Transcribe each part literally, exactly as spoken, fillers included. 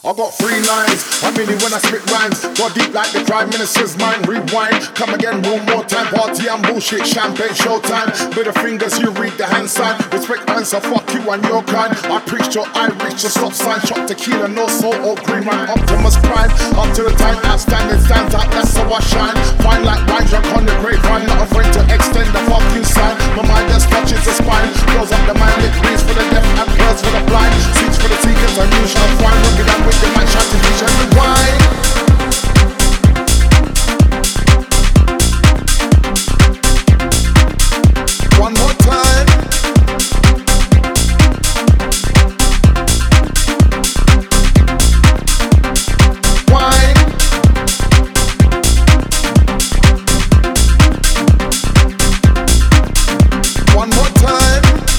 I got three lines, I mean it when I spit rhymes. Go deep like the Prime Minister's mind. Rewind, come again one more time. Party and bullshit, champagne, showtime. With the fingers you read the hand sign. Respect answer, fuck you and your kind. I preached your I reached your stop sign. Shot tequila, no salt or green man. Optimus Prime, up to the time outstanding stands out, that's how I shine. Fine like wine drunk on the grapevine. Not afraid to extend the fucking sign. My mind just touches the spine. Blows up the mind, it breathes for the deaf and birds for the blind. Seats for the seekers and you shall find. Rugged and with the man shouting, he shall rewind. One more time. Wine. One more time.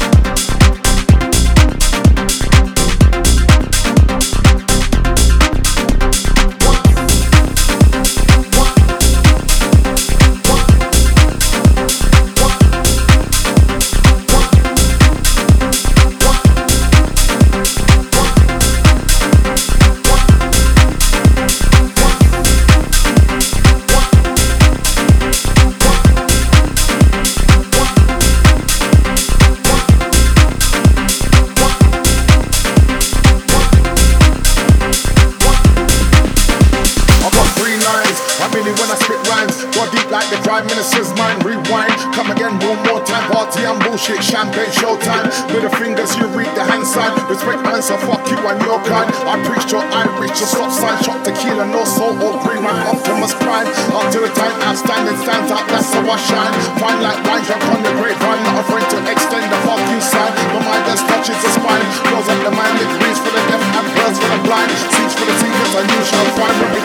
When I spit rhymes, go deep like the Prime Minister's mind. Rewind, come again one more time. Party and bullshit, champagne, showtime. With the fingers you read the hand sign. Respect answer, fuck you and your kind. I preached your I reached your stop sign. Shot tequila, no salt or green man. Optimus Prime, up to the time outstanding stands out, that's how I shine. Fine like wine drunk on the grapevine. Not afraid to extend the fuck you sign. My mind just touches the spine. Blows up the mind, it breathes for the deaf and birds for the blind. Seats for the seekers and you shall find.